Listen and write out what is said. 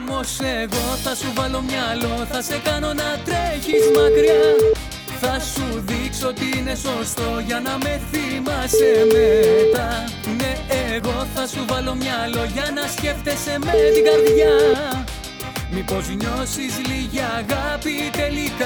Όμως εγώ θα σου βάλω μυαλό, θα σε κάνω να τρέχεις μακριά. Θα σου δείξω τι είναι σωστό για να με θυμάσαι μετά. Ναι, εγώ θα σου βάλω μυαλό για να σκέφτεσαι με την καρδιά. Μήπως νιώσεις λίγη αγάπη τελικά.